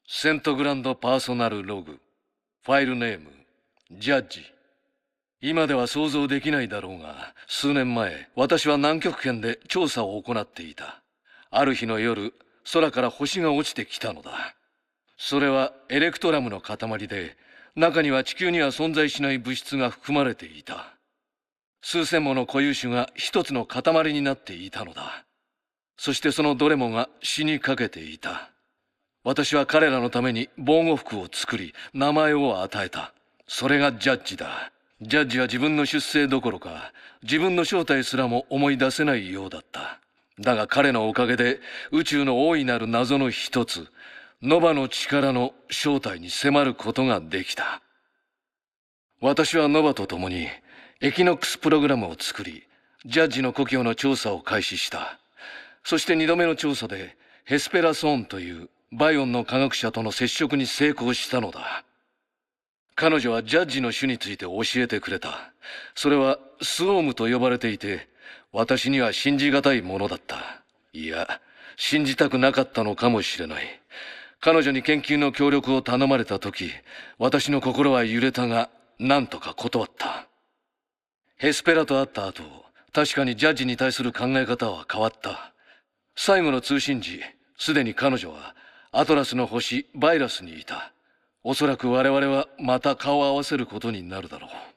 セントグランドパーソナルログ。ファイルネーム、ジャッジ。今では想像できないだろうが、数年前、私は南極圏で調査を行っていた。ある日の夜、空から星が落ちてきたのだ。それはエレクトラムの塊で、中には地球には存在しない物質が含まれていた。数千もの固有種が一つの塊になっていたのだ。そしてそのどれもが死にかけていた。私は彼らのために防護服を作り、名前を与えた。それがジャッジだ。ジャッジは自分の出生どころか、自分の正体すらも思い出せないようだった。だが彼のおかげで宇宙の大いなる謎の一つ、ノバの力の正体に迫ることができた。私はノバと共にエキノックスプログラムを作り、ジャッジの故郷の調査を開始した。そして2度目の調査でヘスペラソーンというバイオンの科学者との接触に成功したのだ。彼女はジャッジの種について教えてくれた。それはスオームと呼ばれていて、私には信じがたいものだった。いや、信じたくなかったのかもしれない。彼女に研究の協力を頼まれた時、私の心は揺れたが、なんとか断った。ヘスペラと会った後、確かにジャッジに対する考え方は変わった。最後の通信時、すでに彼女はアトラスの星バイラスにいた。おそらく我々はまた顔を合わせることになるだろう。